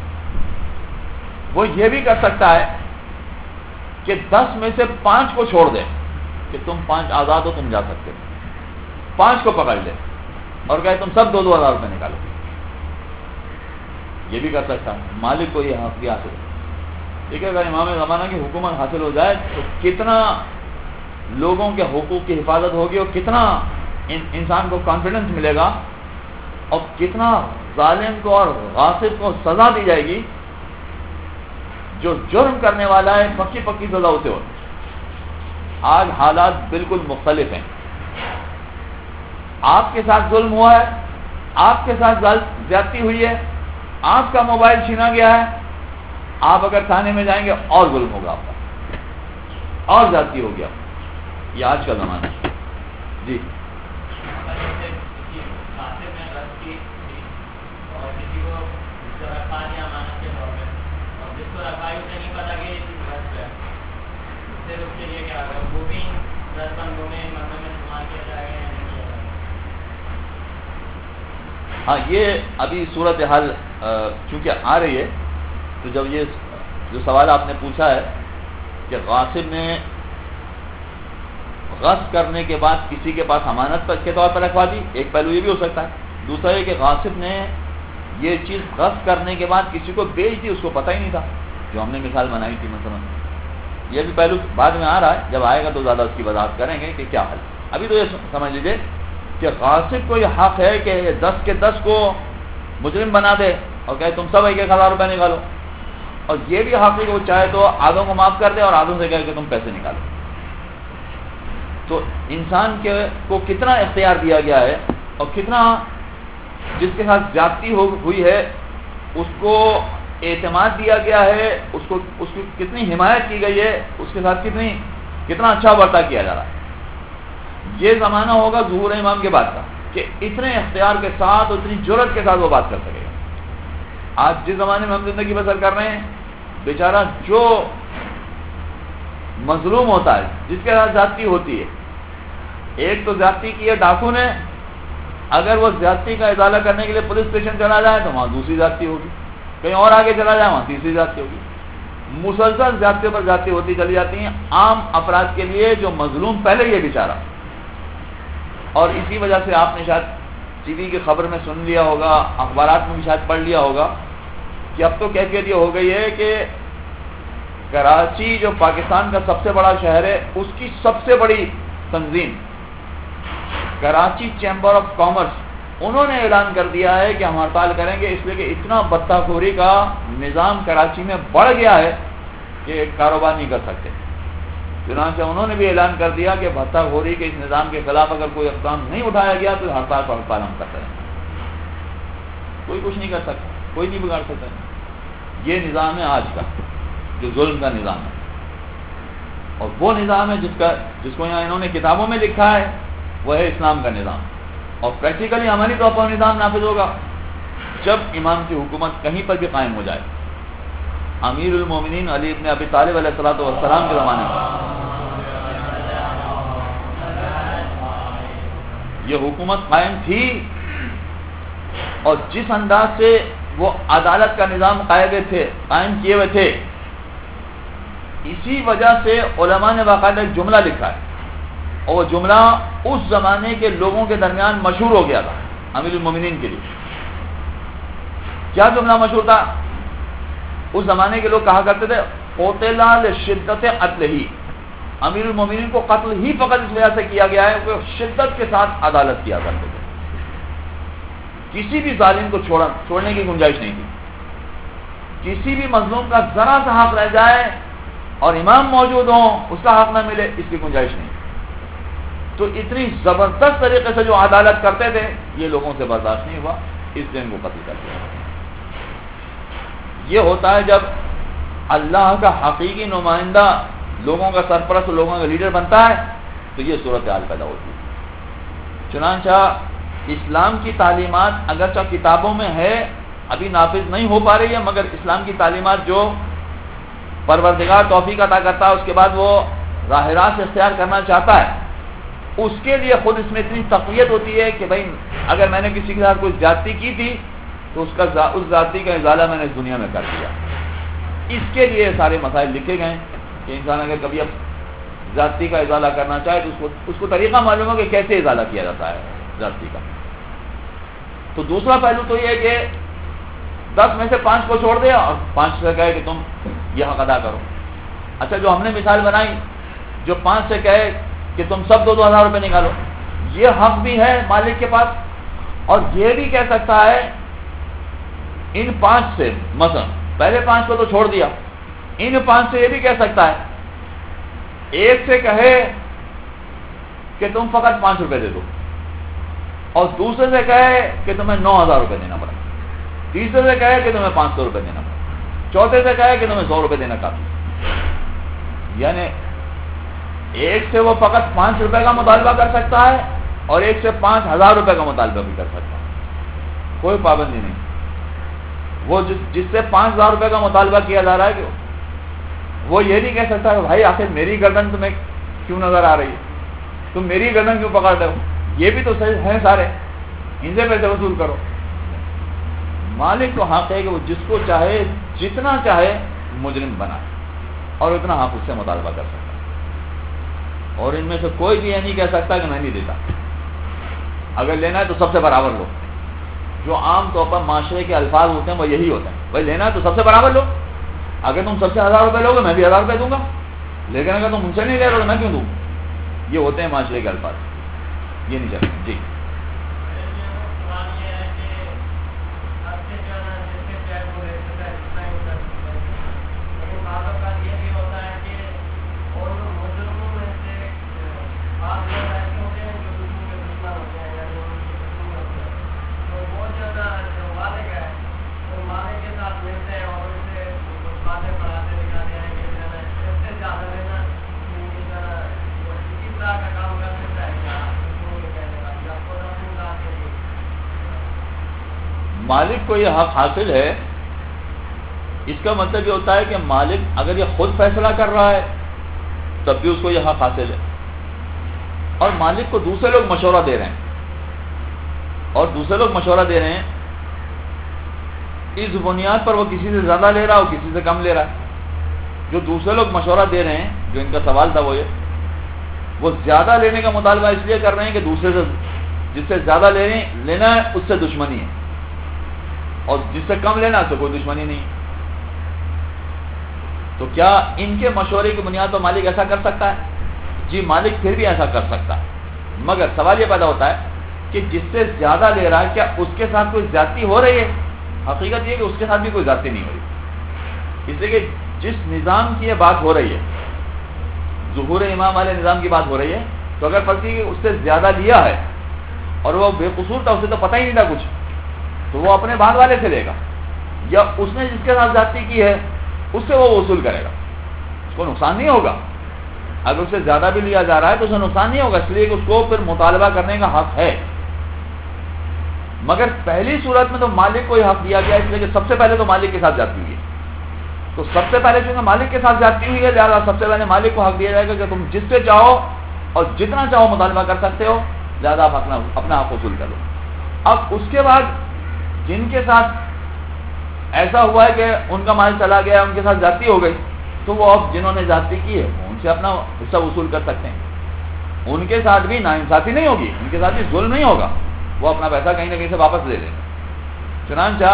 وہ یہ بھی کر سکتا ہے کہ 10 میں سے 5 کو چھوڑ دے کہ تم 5 آزاد ہو، تم جا سکتے ہو. 5 کو پکڑ لے اور کہے تم سب 2,000 روپے نکالو. یہ بھی کر سکتا ہے. مالک کو یہ حق بھی حاصل ہے. ٹھیک ہے، اگر امام زمانہ کی حکومت حاصل ہو جائے تو کتنا لوگوں کے حقوق کی حفاظت ہوگی اور کتنا انسان کو کانفیڈنس ملے گا اور کتنا ظالم کو اور غاصب کو سزا دی جائے گی. جو جرم کرنے والا ہے پکی سزا اسے ہوتی. آج حالات بالکل مختلف ہیں. آپ کے ساتھ ظلم ہوا ہے، آپ کے ساتھ زیادتی ہوئی ہے، آپ کا موبائل چھینا گیا ہے، آپ اگر تھانے میں جائیں گے اور ظلم ہوگا آپ کا، اور زیادتی ہوگی آپ. یہ آج کا زمانہ ہے. جی ہاں، یہ ابھی صورتحال چونکہ آ رہی ہے تو جب یہ جو سوال آپ نے پوچھا ہے کہ غاصب نے غصب کرنے کے بعد کسی کے پاس امانت کے طور پر رکھوا دی، ایک پہلو یہ بھی ہو سکتا ہے. دوسرا یہ کہ غاصب نے یہ چیز غصب کرنے کے بعد کسی کو بیچ دی، اس کو پتہ ہی نہیں تھا، جو ہم نے مثال بنائی تھی مثلا. یہ بھی پہلو بعد میں آ رہا ہے، جب آئے گا تو زیادہ اس کی وضاحت کریں گے کہ کیا حل. ابھی تو یہ سمجھ لیجیے کہ غاصب کو یہ حق ہے کہ 10 کے 10 کو مجرم بنا دے اور کہے تم سب 1,000 روپے نکالو. اور یہ بھی حق ہے کہ وہ چاہے تو آدھوں کو معاف کر دے اور آدھوں سے کہے کہ تم پیسے نکالو. تو انسان کو کتنا اختیار دیا گیا ہے اور کتنا جس کے ساتھ زیادتی ہوئی ہے اس کو اعتماد دیا گیا ہے، اس کی کتنی حمایت کی گئی ہے، اس کے ساتھ کتنا اچھا برتا کیا جا رہا ہے. یہ زمانہ ہوگا ظہور امام کے بعد کا کہ اتنے اختیار کے ساتھ اور اتنی جرأت کے ساتھ وہ بات کر سکے گا. آج جس زمانے میں ہم زندگی بسر کر رہے ہیں، بیچارہ جو مظلوم ہوتا ہے، جس کے ساتھ زیادتی ہوتی ہے، ایک تو زیادتی کی ہے ڈاکو نے، اگر وہ زیادتی کا ازالہ کرنے کے لیے پولیس اسٹیشن چلا جائے تو وہاں دوسری زیادتی ہوگی، کہیں اور آگے چلا جائے وہاں تیسری زیادتی ہوگی. مسلسل زیادتی پر زیادتی ہوتی چلی جاتی ہیں عام افراد کے لیے جو مظلوم پہلے یہ بیچارہ. اور اسی وجہ سے آپ نے شاید ٹی وی کی خبر میں سن لیا ہوگا، اخبارات میں بھی شاید پڑھ لیا ہوگا کہ اب تو کیفیت یہ ہو گئی ہے کہ کراچی جو پاکستان کا سب سے بڑا شہر ہے، اس کی سب سے بڑی تنظیم کراچی چیمبر آف کامرس، انہوں نے اعلان کر دیا ہے کہ ہم ہڑتال کریں گے، اس لیے کہ اتنا بتہ خوری کا نظام کراچی میں بڑھ گیا ہے کہ کاروبار نہیں کر سکتے۔ چنانچہ انہوں نے بھی اعلان کر دیا کہ بھتہ خوری کے اس نظام کے خلاف اگر کوئی اقدام نہیں اٹھایا گیا تو ہڑتال پر ہڑتال ہم کرتے رہیں گے۔ کوئی کچھ نہیں کر سکتا، کوئی نہیں بگاڑ سکتا۔ یہ نظام ہے آج کا جو ظلم کا نظام ہے، اور وہ نظام ہے جس کو یہاں انہوں نے کتابوں میں لکھا ہے، وہ ہے اسلام کا نظام، اور پریکٹیکلی عملی طور پر نظام نافذ ہوگا جب امام کی حکومت کہیں پر بھی قائم ہو جائے۔ امیر المومنین علی ابن ابی طالب علیہ الصلوۃ والسلام کے زمانے میں یہ حکومت قائم تھی، اور جس انداز سے وہ عدالت کا نظام قائم کیے ہوئے تھے، اسی وجہ سے علماء نے باقاعدہ ایک جملہ لکھا ہے، اور وہ جملہ اس زمانے کے لوگوں کے درمیان مشہور ہو گیا تھا امیر المومنین کے لیے۔ کیا جملہ مشہور تھا؟ اس زمانے کے لوگ کہا کرتے تھے قتل لشدت قتلہ، امیر المومنین کو قتل ہی فقط اس وجہ سے کیا گیا ہے کہ شدت کے ساتھ عدالت کیا کرتے تھے، کسی بھی ظالم کو چھوڑنے کی گنجائش نہیں تھی، کسی بھی مظلوم کا ذرا سا حق رہ جائے اور امام موجود ہوں اس کا حق نہ ملے، اس کی گنجائش نہیں۔ تو اتنی زبردست طریقے سے جو عدالت کرتے تھے، یہ لوگوں سے برداشت نہیں ہوا، اس لیے ان کو قتل کر دیا۔ یہ ہوتا ہے جب اللہ کا حقیقی نمائندہ لوگوں کا سرپرست، لوگوں کا لیڈر بنتا ہے، تو یہ صورتحال پیدا ہوتی ہے۔ چنانچہ اسلام کی تعلیمات اگرچہ کتابوں میں ہے، ابھی نافذ نہیں ہو پا رہی ہے، مگر اسلام کی تعلیمات جو پروردگار توفیق عطا کرتا ہے، اس کے بعد وہ راہ راست اختیار کرنا چاہتا ہے، اس کے لیے خود اس میں اتنی تقویت ہوتی ہے کہ بھائی اگر میں نے کسی کے ساتھ کوئی زیادتی کی تھی تو اس زیادتی کا ازالہ میں نے اس دنیا میں کر دیا۔ اس کے لیے سارے مسائل لکھے گئے ہیں کہ انسان اگر کبھی اب زیادتی کا ازالہ کرنا چاہے تو اس کو طریقہ معلوم ہو کہ کیسے ازالہ کیا جاتا ہے زیادتی کا۔ تو دوسرا پہلو تو یہ ہے کہ 10 میں سے 5 کو چھوڑ دیا اور 5 سے کہے کہ تم یہ حق ادا کرو۔ اچھا، جو ہم نے مثال بنائی، جو 5 سے کہے کہ تم سب 2,000 روپے نکالو، یہ حق بھی ہے مالک کے پاس، اور یہ بھی کہہ سکتا ہے ان 5 سے، مثلا پہلے 5 کو تو چھوڑ دیا، ان 5 سے یہ بھی کہہ سکتا ہے، ایک سے کہے کہ تم فقط 5 روپے دے دو، اور دوسرے سے کہے کہ تمہیں 9,000 روپے دینا پڑے، تیسرے سے کہے کہ تمہیں 500 روپے دینا پڑے، چوتھے سے کہے کہ تمہیں 100 روپے دینا کافی۔ یعنی ایک سے وہ فقط 5 روپے کا مطالبہ کر سکتا ہے، اور ایک سے 5,000 روپے کا مطالبہ بھی کر سکتا ہے، کوئی پابندی نہیں۔ وہ جس سے 5,000 روپے کا مطالبہ کیا جا رہا ہے، وہ یہ نہیں کہہ سکتا کہ بھائی آخر میری گردن تمہیں کیوں نظر آ رہی ہے، تم میری گردن کیوں پکڑ رہے ہو، یہ بھی تو ہیں سارے، ان سے پیسے وصول کرو۔ مالک کو حق ہے کہ وہ جس کو چاہے جتنا چاہے مجرم بنائے، اور اتنا حق اس سے مطالبہ کر سکتا ہے، اور ان میں سے کوئی بھی یہ نہیں کہہ سکتا کہ میں نہیں دیتا، اگر لینا ہے تو سب سے برابر لو۔ جو عام طور پر معاشرے کے الفاظ ہوتے ہیں وہ یہی ہوتے ہیں، بھائی لینا ہے تو سب سے برابر لو، اگر تم سب سے 1,000 روپے لو گے میں بھی 1,000 روپے دوں گا، لیکن اگر تم مجھ سے نہیں لے رہے تو میں کیوں دوں؟ یہ ہوتے ہیں معاشرے کے الفاظ، یہ نہیں چلتے۔ جی مالک کو یہ حق حاصل ہے، اس کا مطلب یہ ہوتا ہے کہ مالک اگر یہ خود فیصلہ کر رہا ہے تب بھی اس کو یہ حق حاصل ہے، اور مالک کو دوسرے لوگ مشورہ دے رہے ہیں، اور دوسرے لوگ مشورہ دے رہے ہیں اس بنیاد پر وہ کسی سے زیادہ لے رہا ہے اور کسی سے کم لے رہا ہے۔ جو دوسرے لوگ مشورہ دے رہے ہیں، جو ان کا سوال تھا وہ زیادہ لینے کا مطالبہ اس لیے کر رہے ہیں کہ دوسرے سے جس سے زیادہ لینا ہے اس سے دشمنی ہے، اور جس سے کم لینا اس سے کوئی دشمنی نہیں۔ تو کیا ان کے مشورے کی بنیاد پر مالک ایسا کر سکتا ہے؟ جی مالک پھر بھی ایسا کر سکتا ہے، مگر سوال یہ پیدا ہوتا ہے کہ جس سے زیادہ لے رہا ہے کیا اس کے ساتھ کوئی زیادتی ہو رہی ہے؟ حقیقت یہ کہ اس کے ساتھ بھی کوئی زیادتی نہیں ہو رہی، اس لیے کہ جس نظام کی یہ بات ہو رہی ہے، ظہور امام والے نظام کی بات ہو رہی ہے، تو اگر فرض کہ اس سے زیادہ لیا ہے اور وہ بے قصور تھا، اسے تو پتہ ہی نہیں تھا کچھ، تو وہ اپنے بعد والے سے لے گا، یا اس نے جس کے ساتھ زیادتی کی ہے اس سے وہ وصول کرے گا، اس کو نقصان نہیں ہوگا۔ اگر اس سے زیادہ بھی لیا جا رہا ہے تو اسے نقصان نہیں ہوگا، اس لیے کہ اس کو پھر مطالبہ کرنے کا حق ہے۔ مگر پہلی صورت میں تو مالک کو ہی حق دیا گیا، اس لیے کہ سب سے پہلے تو مالک کے ساتھ جاتی ہوئی ہے، تو سب سے پہلے چونکہ مالک کے ساتھ جاتی ہوئی ہے، لہٰذا سب سے پہلے مالک کو حق دیا جائے گا کہ تم جس سے چاہو اور جتنا چاہو مطالبہ کر سکتے ہو، لہٰذا آپ اپنا حق وصول کر لو۔ اب اس کے بعد جن کے ساتھ ایسا ہوا ہے کہ ان کا مال چلا گیا، ان کے ساتھ زیادتی ہو گئی، تو وہ اب جنہوں نے زیادتی کی ہے ان سے اپنا حصہ وصول کر سکتے ہیں، ان کے ساتھ بھی ناانصافی نہیں ہوگی، ان کے ساتھ بھی ظلم نہیں ہوگا، وہ اپنا پیسہ کہیں نہ کہیں سے واپس لے لیں گے۔ چنانچہ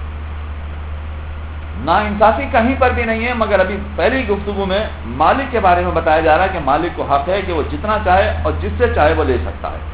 ناانصافی کہیں پر بھی نہیں ہے، مگر ابھی پہلی گفتگو میں مالک کے بارے میں بتایا جا رہا ہے کہ مالک کو حق ہے کہ وہ جتنا چاہے اور جس سے چاہے وہ لے سکتا ہے۔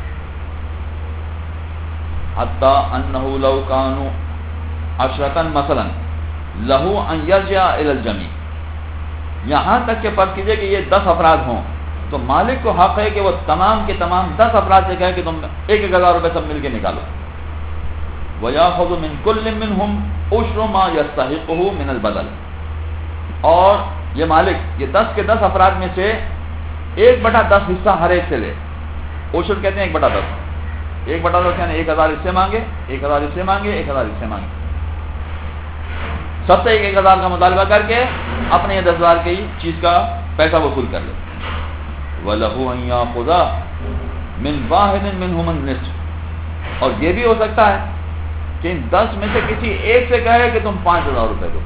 حتی انہ لو کانوا عشرۃ مثلا لہ ان یرجع الی الجمیع، یہاں تک کہ فرض کیجئے کہ یہ 10 افراد ہوں تو مالک کو حق ہے کہ وہ تمام کے تمام 10 افراد سے کہے کہ تم 1,000 روپے سب مل کے نکالو، وَيَأْخُذُ مِنْ كُلٍّ مِّنْهُمْ عُشْرُ مَا يَسْتَحِقُّهُ مِنَ الْبَدَلِ، اور یہ مالک یہ 10 کے 10 افراد میں سے 1/10 حصہ ہر ایک سے لے۔ عشر کہتے ہیں 1/10، 1/10 یعنی 1,000 اس سے مانگے، 1,000 اس سے مانگے، 1,000 اس سے مانگے، سب سے 1,000 کا مطالبہ کر کے اپنے 10,000 کی چیز کا پیسہ وصول کر لے۔ وَلَهُ أَن يَأْخُذَ مِنْ وَاحِدٍ مِّنْهُمُ النِّصْفَ، اور یہ بھی ہو سکتا ہے کہ ان 10 میں سے کسی ایک سے کہے کہ تم 5,000 روپے دو،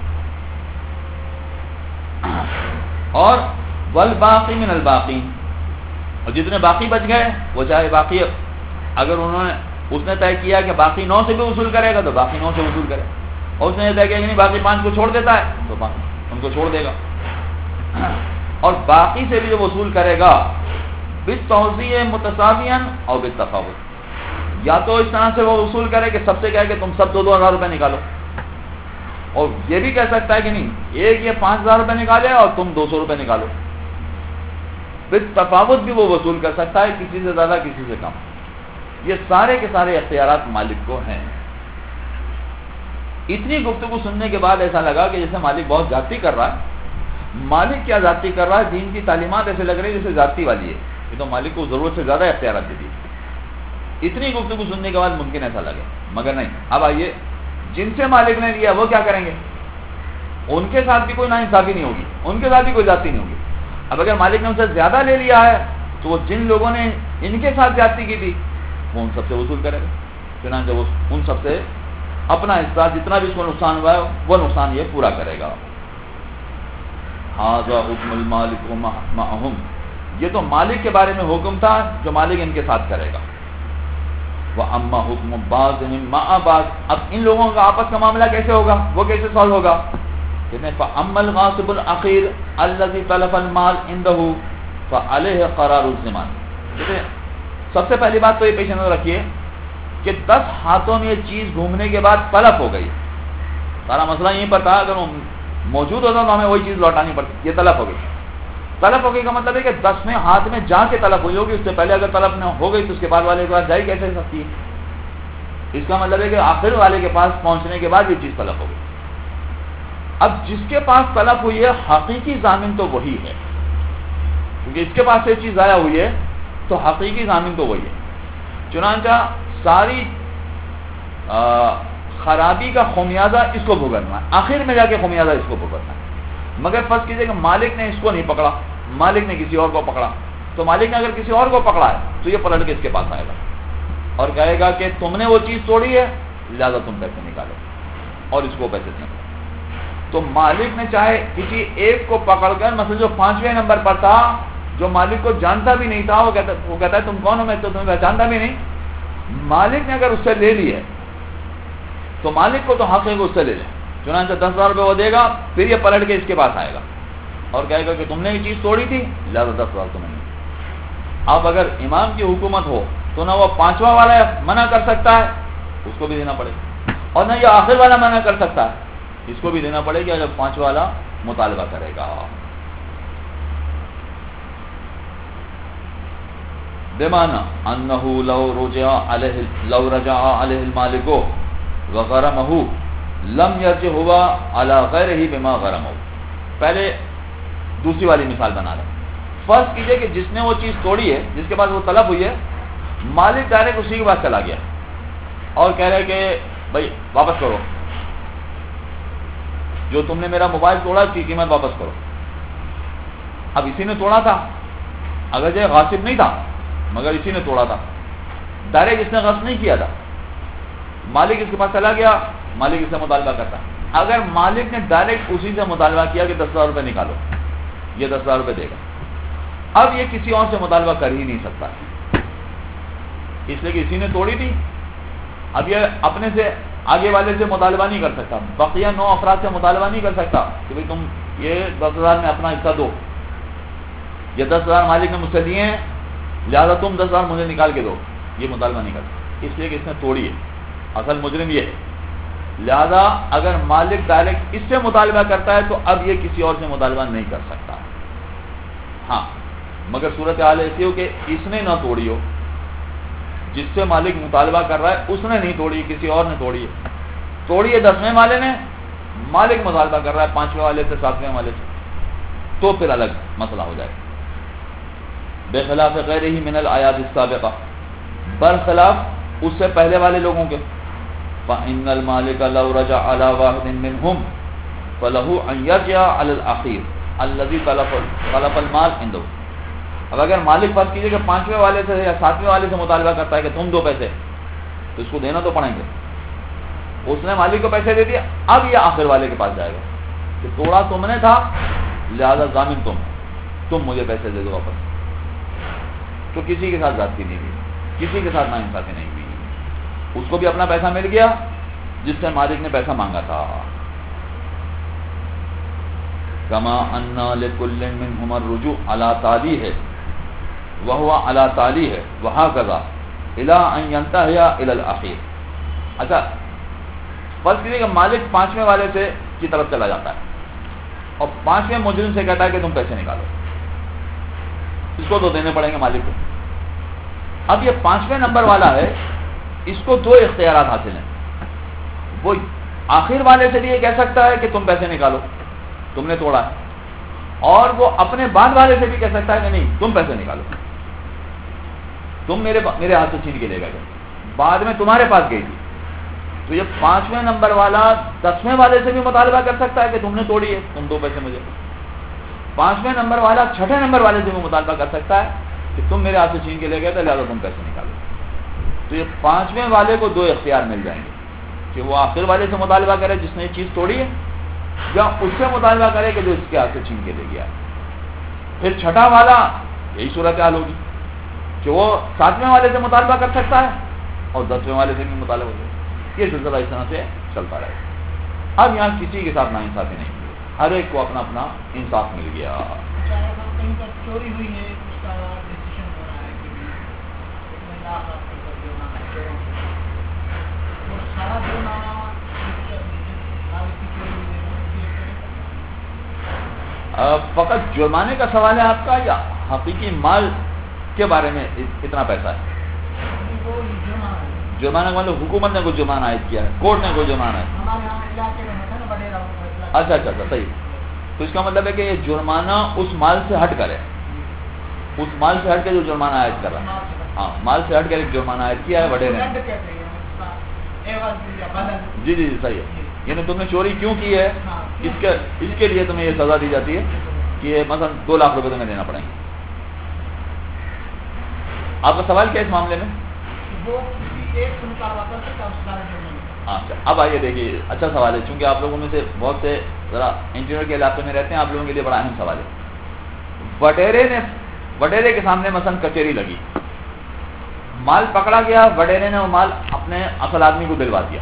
اور والباقی من الباقین، اور جتنے باقی بچ گئے وہ چاہے باقی، اگر اس نے طے کیا کہ باقی 9 سے بھی وصول کرے گا تو باقی 9 سے وصول کرے، اور اس نے یہ طے کیا کہ نہیں باقی 5 کو چھوڑ دیتا ہے تو باقی ان کو چھوڑ دے گا، اور باقی سے بھی جو وصول کرے گا بالتوزیع متساویاً اور بالتفاوت، یا تو اس طرح سے وہ وصول کرے کہ سب سے کہے کہ تم سب 2,000 روپے نکالو، اور یہ بھی کہہ سکتا ہے کہ نہیں ایک یہ 5,000 روپے نکالے اور تم 200 روپے نکالو، بالتفاوت بھی وہ وصول کر سکتا ہے، کسی سے زیادہ کسی سے کم۔ یہ سارے کے سارے اختیارات مالک کو ہیں۔ اتنی گفتگو سننے کے بعد ایسا لگا کہ جیسے مالک بہت زیادتی کر رہا ہے۔ مالک کیا زیادتی کر رہا ہے؟ دین کی تعلیمات ایسے لگ رہی ہے جیسے زیادتی والی ہے، یہ تو مالک کو ضرورت سے زیادہ اختیارات دے دی۔ اتنی گفتگو سننے کے بعد ممکن ایسا لگے، مگر نہیں۔ اب آئیے جن سے مالک نے لیا وہ کیا کریں گے؟ ان کے ساتھ بھی کوئی ناانصافی نہیں ہوگی، ان کے ساتھ بھی کوئی زیادتی نہیں ہوگی۔ اب اگر مالک نے ان سے زیادہ لے لیا ہے تو وہ جن لوگوں نے ان کے ساتھ زیادتی کی تھی وہ ان سب سے وصول کرے گا، چنانچہ وہ ان سب سے اپنا حصہ جتنا بھی اس کو نقصان ہوا ہے وہ نقصان یہ پورا کرے گا۔ ھذا حکم المالک معهم، یہ تو مالک کے بارے میں حکم تھا جو مالک ان کے ساتھ کرے گا۔ وَأَمَّا حُكْمُ بَعْضِهِمْ مَعَ بَعْضٍ، اب ان لوگوں کا آپس کا معاملہ کیسے ہوگا، وہ کیسے سالو ہوگا؟ کہتے ہیں فَأَمَّا الْغَاصِبُ الْأَخِيرُ الَّذِي تَلَفَ الْمَالَ عِنْدَهُ فَعَلَيْهِ قَرَارُ الضِّمَانِ، کہتے ہیں سب سے پہلی بات تو یہ پیش نظر رکھیے کہ 10 ہاتھوں میں یہ چیز گھومنے کے بعد تلف ہو گئی، سارا مسئلہ یہیں پر تھا، اگر وہ موجود ہوتا تو ہمیں وہی چیز لوٹانی پڑتی، یہ تلف ہو گئی۔ تلف ہو گئی کا مطلب ہے کہ 10ویں ہاتھ میں جا کے تلف ہوئی ہوگی، اس سے پہلے اگر تلف نہ ہو گئی تو اس کے بعد والے کے پاس جائی کیسے سکتی ہے؟ اس کا مطلب ہے کہ آخر والے کے پاس پہنچنے کے بعد یہ چیز تلف ہو گئی۔ اب جس کے پاس تلف ہوئی ہے حقیقی ضامن تو وہی ہے، کیونکہ اس کے پاس یہ چیز ضائع ہوئی ہے تو حقیقی ضامن تو وہی ہے۔ چنانچہ ساری خرابی کا خمیازہ اس کو بھگتنا ہے، آخر میں جا کے خمیازہ اس کو بھگتنا ہے۔ مگر فرض کیجئے کہ مالک نے اس کو نہیں پکڑا، مالک نے کسی اور کو پکڑا، تو مالک نے اگر کسی اور کو پکڑا ہے تو یہ پلٹ کے اس کے پاس آئے گا اور کہے گا کہ تم نے وہ چیز توڑی ہے لہذا تم پیسے نکالو اور اس کو پیسے دیں۔ تو مالک نے چاہے کسی ایک کو پکڑ کر، مثلا جو 5ویں نمبر پر تھا جو مالک کو جانتا بھی نہیں تھا، وہ کہتا ہے تم کون ہو، میں تو تمہیں پہچانتا بھی نہیں، مالک نے اگر اس سے لے لی ہے تو مالک کو تو حق ہے کہ اس سے لے لے، چنانچہ 10,000 روپے وہ دے گا، پھر یہ پلٹ کے اس کے پاس آئے گا اور کہے گا کہ تم نے یہ چیز توڑی تھی لہٰذا 10,000 تمہیں نہیں. اب اگر امام کی حکومت ہو تو نہ وہ 5واں والا منع کر سکتا ہے، اس کو بھی دینا پڑے گا، اور نہ یہ آخر والا منع کر سکتا ہے، اس کو بھی دینا پڑے گا جب 5واں والا مطالبہ کرے گا. بمعنى انه لو رجع عليه المالك وغرمه لم يرجع هو على غيره بما غرمه. پہلے دوسری والی مثال بنا لیں. فرض کیجئے کہ جس نے وہ چیز توڑی ہے، جس کے پاس وہ طلب ہوئی ہے، مالک ڈائریکٹ اسی کے پاس چلا گیا اور کہہ رہے کہ بھائی واپس کرو، جو تم نے میرا موبائل توڑا اس کی قیمت واپس کرو. اب اسی نے توڑا تھا، اگر جو غاصب نہیں تھا مگر اسی نے توڑا تھا، ڈائریکٹ اس نے غصب نہیں کیا تھا، مالک اس کے پاس چلا گیا، مالک اس سے مطالبہ کرتا. اگر مالک نے ڈائریکٹ اسی سے مطالبہ کیا کہ 10,000 روپے نکالو، یہ 10,000 روپے دے گا، اب یہ کسی اور سے مطالبہ کر ہی نہیں سکتا، اس لیے کہ اسی نے توڑی تھی. اب یہ اپنے سے آگے والے سے مطالبہ نہیں کر سکتا، بقیہ 9 افراد سے مطالبہ نہیں کر سکتا کہ بھائی تم یہ 10,000 میں اپنا حصہ دو، یہ 10,000 مالک نے مجھ سے دیے ہیں لہذا تم 10,000 مجھے نکال کے دو. یہ مطالبہ نہیں کرتا، اس لیے کہ اس نے توڑی ہے، اصل مجرم یہ ہے. لہذا اگر مالک ڈائریکٹ اس سے مطالبہ کرتا ہے تو اب یہ کسی اور سے مطالبہ نہیں کر سکتا. ہاں مگر صورتحال ایسی ہو کہ اس نے نہ توڑی ہو، جس سے مالک مطالبہ کر رہا ہے اس نے نہیں توڑی، کسی اور نے توڑی ہے. توڑی ہے 10ویں والے نے، مالک مطالبہ کر رہا ہے 5ویں والے سے 7ویں والے سے، تو پھر الگ مسئلہ ہو جائے. بخلاف غیرہ من الآیات السابقہ، برخلاف اس سے پہلے والے لوگوں کے. فإن المالک لو رجع على واحد منهم فله ان يرجع على الأخير الذي طلب المال عنده. اب اگر مالک فرض کیجئے کہ 5ویں والے سے یا 7ویں والے سے مطالبہ کرتا ہے کہ تم دو پیسے، تو اس کو دینا تو پڑیں گے. اس نے مالک کو پیسے دے دیا، اب یہ آخر والے کے پاس جائے گا کہ توڑا تم نے تھا لہذا ضامن تم مجھے پیسے دے دو واپس. تو کسی کے ساتھ زیادتی نہیں ہوئی، کسی کے ساتھ ناانصافی نہیں ہوئی، اس کو بھی اپنا پیسہ مل گیا جس سے مالک نے پیسہ مانگا تھا. کما ان لکل منہما الرجوع علی تالیہ وہو علی تالیہ وہکذا الی ان ینتہی الی الاخیر. اچھا فرض کیجیے کہ مالک 5ویں والے سے کی طرف چلا جاتا ہے اور 5ویں مجرم سے کہتا ہے کہ تم پیسے نکالو، اس کو تو دینے پڑیں گے مالک کو. اب یہ 5ویں نمبر والا ہے، اس کو 2 اختیارات حاصل ہیں. وہ آخر والے سے بھی یہ کہہ سکتا ہے کہ تم پیسے نکالو، تم نے توڑا ہے، اور وہ اپنے بعد والے سے بھی کہہ سکتا ہے کہ نہیں تم پیسے نکالو، تم میرے ہاتھ سے چھین کے لے گا، بعد میں تمہارے پاس گئی تھی. تو یہ 5ویں نمبر والا 10ویں والے سے بھی مطالبہ کر سکتا ہے کہ تم نے توڑی ہے، تم 2 پیسے مجھے. 5ویں نمبر والا 6 نمبر والے سے بھی مطالبہ کر سکتا ہے کہ تم میرے ہاتھ سے چھین کے لے گئے تھے لہٰذا تم پیسے نکالو. تو یہ 5ویں والے کو 2 اختیار مل جائیں گے کہ وہ آخر والے سے مطالبہ کرے جس نے یہ چیز توڑی ہے، یا اس سے مطالبہ کرے کہ جو اس کے ہاتھ سے چھین کے لے گیا. پھر 6 والا یہی صورتحال ہوگی کہ وہ 7ویں والے سے مطالبہ کر سکتا ہے اور 10ویں والے سے بھی مطالبہ ہو جائے. یہ سلسلہ اس طرح سے چلتا رہے. اب یہاں کسی کے ساتھ ناانصافی نہیں ہوئی، ہر ایک کو اپنا اپنا انصاف مل گیا. چوری ہوئی ہے اس کا ڈیسیشن ہو رہا ہے کہ سارا جرمانہ فقط جرمانے کا سوال ہے آپ کا یا حقیقی مال کے بارے میں اتنا پیسہ ہے؟ جرمانہ کا مطلب حکومت نے کوئی جرمانہ عائد کیا ہے، کورٹ نے کوئی جرمانہ ہے. اچھا اچھا صحیح. تو اس کا مطلب ہے کہ یہ جرمانہ اس مال سے ہٹ کر ہے، اس مال سے ہٹ کے جو جرمانہ عائد کر رہا ہے. ہاں مال سے ہٹ کر ایک جرمانہ عائد کیا ہے وڈیرے نے. جی جی جی صحیح ہے. یعنی تم نے چوری کیوں کی ہے، اس کے لیے تمہیں یہ سزا دی جاتی ہے کہ یہ مثلا 2 لاکھ روپے تمہیں دینا پڑیں گے. آپ کا سوال کیا اس معاملے میں؟ اچھا اب آئیے دیکھیے، اچھا سوال ہے، چونکہ آپ لوگوں میں سے بہت سے ذرا انٹیریئر کے علاقے میں رہتے ہیں، آپ لوگوں کے لیے بڑا اہم سوال ہے. وڈیرے کے سامنے مثلا کچہری لگی، مال پکڑا گیا، وڈیرے نے وہ مال اپنے اصل آدمی کو دلوا دیا.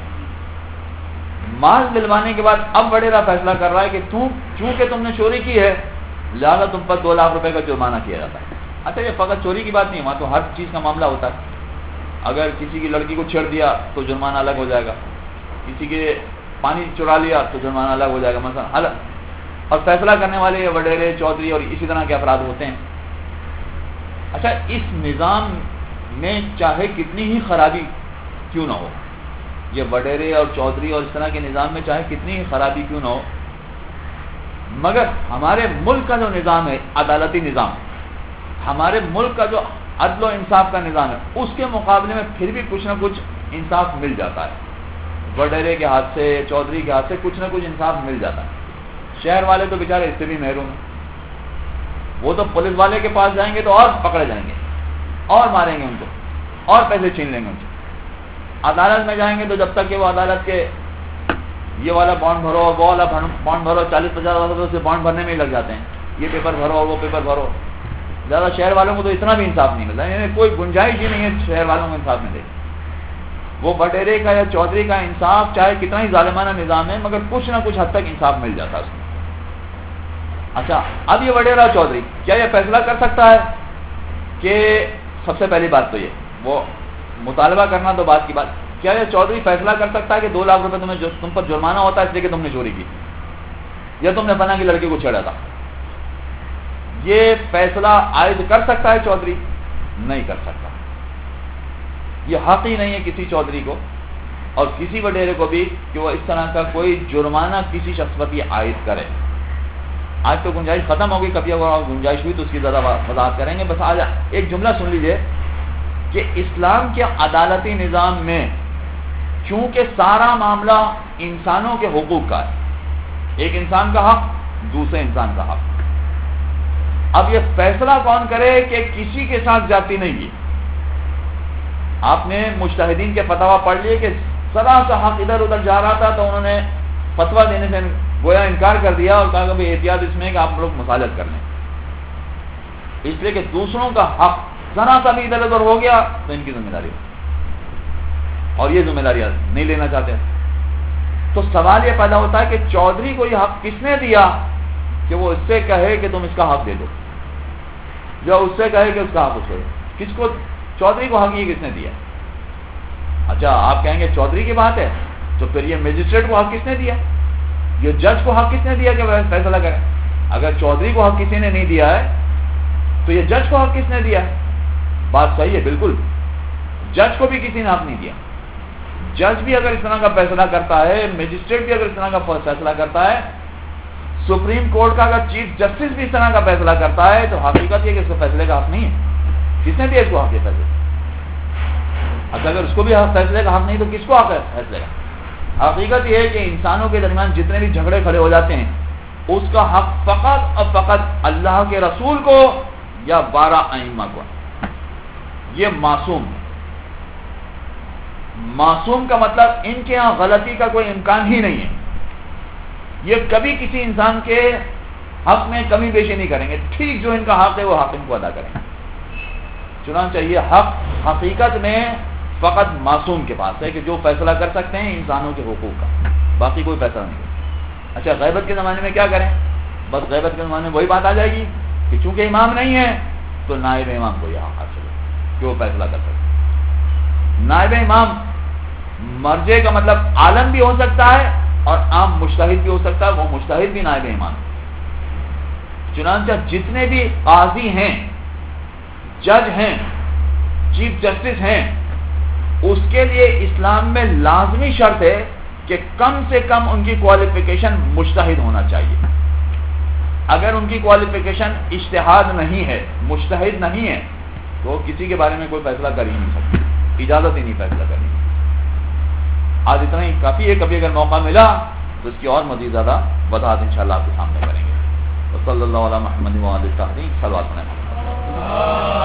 مال دلوانے کے بعد اب وڈیرا فیصلہ کر رہا ہے کہ چونکہ تم نے چوری کی ہے لہٰذا تم پر 2 لاکھ روپے کا جرمانہ کیا جاتا ہے. اچھا یہ فقط چوری کی بات نہیں ہے، وہاں تو ہر چیز کا معاملہ ہوتا ہے. اگر کسی کی لڑکی کو چھیڑ دیا تو جرمانہ الگ ہو جائے گا، کسی کے پانی چرا لیا تو جرمانہ الگ ہو جائے گا مثلا الگ. اور فیصلہ کرنے والے وڈیرے چودھری اور اسی طرح کے افراد ہوتے ہیں. اچھا اس نظام میں چاہے کتنی ہی خرابی کیوں نہ ہو، یہ وڈیرے اور چودھری اور اس طرح کے نظام میں چاہے کتنی ہی خرابی کیوں نہ ہو، مگر ہمارے ملک کا جو نظام ہے عدالتی نظام، ہمارے ملک کا جو عدل و انصاف کا نظام ہے، اس کے مقابلے میں پھر بھی کچھ نہ کچھ انصاف مل جاتا ہے. وڈیرے کے ہاتھ سے چودھری کے ہاتھ سے کچھ نہ کچھ انصاف مل جاتا ہے. شہر والے تو بیچارے اس سے بھی محروم ہیں. وہ تو پولیس والے کے پاس جائیں گے تو اور پکڑے جائیں گے اور ماریں گے ان کو اور پیسے چھین لیں گے ان سے. عدالت میں جائیں گے تو جب تک کہ وہ عدالت کے یہ والا بانڈ بھرو وہ والا بانڈ بھرو 40-50 روپے سے بانڈ بھرنے میں ہی لگ جاتے ہیں. یہ پیپر بھرو وہ پیپر بھرو. زیادہ شہر والوں کو تو اتنا بھی انصاف نہیں ملتا، یعنی کوئی گنجائش ہی نہیں ہے شہر والوں کو انصاف ملے. وہ وڈیرے کا یا چودھری کا انصاف چاہے کتنا ہی ظالمانہ نظام ہے مگر کچھ نہ کچھ حد تک انصاف مل جاتا ہے اس میں. اچھا اب یہ وڈیرا چودھری کیا یہ فیصلہ کر سکتا ہے کہ سب سے پہلی بات تو یہ وہ مطالبہ کرنا تو بات کی بات، کیا یہ چودھری فیصلہ کر سکتا ہے کہ 2 لاکھ روپے تم پر جرمانہ ہوتا ہے اس لیے کہ تم نے چوری کی یا تم نے فلاں کی لڑکی کو چھیڑا تھا؟ یہ فیصلہ عائد کر سکتا ہے چودھری؟ نہیں کر سکتا. یہ حق ہی نہیں ہے کسی چودھری کو اور کسی وڈیرے کو بھی کہ وہ اس طرح کا کوئی جرمانہ کسی شخص پر عائد کرے. آج تو گنجائش ختم ہوگی، کبھی اگر گنجائش ہوئی تو اس کی زیادہ وضاحت کریں گے. بس آج ایک جملہ سن لیجئے کہ اسلام کے عدالتی نظام میں چونکہ سارا معاملہ انسانوں کے حقوق کا ہے، ایک انسان کا حق دوسرے انسان کا حق، اب یہ فیصلہ کون کرے کہ کسی کے ساتھ زیادتی نہیں کی. آپ نے مجتہدین کے فتوا پڑھ لیے کہ ذرا سا حق ادھر ادھر جا رہا تھا تو انہوں نے فتوا دینے سے گویا انکار کر دیا اور کہا کہ بھائی احتیاط اس میں کہ آپ لوگ مصالحت کر لیں، اس لیے کہ دوسروں کا حق ذرا سا بھی ادھر ادھر ہو گیا تو ان کی ذمہ داری اور یہ ذمہ داریاں نہیں لینا چاہتے. تو سوال یہ پیدا ہوتا ہے کہ چودھری کو یہ حق کس نے دیا کہ وہ اس سے کہے کہ تم اس کا حق دے دو، جو اس سے کہے کہ اس کا حق اس کو دے؟ کس کو چودھری کو حق یہ کس نے دیا؟ اچھا آپ کہیں گے چودھری کی بات ہے تو پھر یہ میجسٹریٹ کو حق کس نے دیا، یہ جج کو حق کس نے دیا کہ وہ فیصلہ کرے؟ اگر چودھری کو حق کسی نے نہیں دیا ہے تو یہ جج کو حق کس نے دیا ہے؟ بات صحیح ہے بالکل، جج کو بھی کسی نے حق نہیں دیا. جج بھی اگر اس طرح کا فیصلہ کرتا ہے، میجسٹریٹ بھی اگر اس طرح کا فیصلہ کرتا ہے، سپریم کورٹ کا اگر چیف جسٹس بھی اس طرح کا فیصلہ کرتا ہے تو حقیقت یہ کہ اس کو فیصلے کا حق نہیں ہے. کس نے دیا اس کو حق یہ فیصلے؟ اگر اس کو بھی فیصلے کا حق نہیں تو کس کو حق ہے فیصلے کا؟ حقیقت یہ ہے کہ انسانوں کے درمیان جتنے بھی جھگڑے کھڑے ہو جاتے ہیں اس کا حق فقط اور فقط اللہ کے رسول کو یا 12 ائمہ کو. یہ معصوم ہے. معصوم کا مطلب ان کے ہاں غلطی کا کوئی امکان ہی نہیں ہے. یہ کبھی کسی انسان کے حق میں کمی بیشی نہیں کریں گے، ٹھیک جو ان کا حق ہے وہ حق ان کو ادا کریں گے. چنانچہ یہ حق حقیقت میں فقط معصوم کے پاس ہے کہ جو فیصلہ کر سکتے ہیں انسانوں کے حقوق کا، باقی کوئی فیصلہ نہیں. اچھا غیبت کے زمانے میں کیا کریں؟ بس غیبت کے زمانے میں وہی بات آ جائے گی کہ چونکہ امام نہیں ہے تو نائب امام کو یہاں حاصل ہے کہ وہ فیصلہ کر سکتے. نائب امام مرجع کا مطلب عالم بھی ہو سکتا ہے اور عام مجتہد بھی ہو سکتا ہے، وہ مجتہد بھی نائب امام. چنانچہ جتنے بھی قاضی ہیں، جج ہیں، چیف جسٹس ہیں، اس کے لیے اسلام میں لازمی شرط ہے کہ کم سے کم ان کی کوالیفیکیشن مجتہد ہونا چاہیے. اگر ان کی کوالیفیکیشن اجتہاد نہیں ہے، مجتہد نہیں ہے، تو وہ کسی کے بارے میں کوئی فیصلہ کر ہی نہیں سکتے، اجازت ہی نہیں فیصلہ کرنے کی. آج اتنا ہی کافی ہے، کبھی اگر موقع ملا تو اس کی اور مزید زیادہ وضاحت انشاءاللہ آپ کے سامنے کریں گے. صلی اللہ علیہ محمد و علیہ وسلم.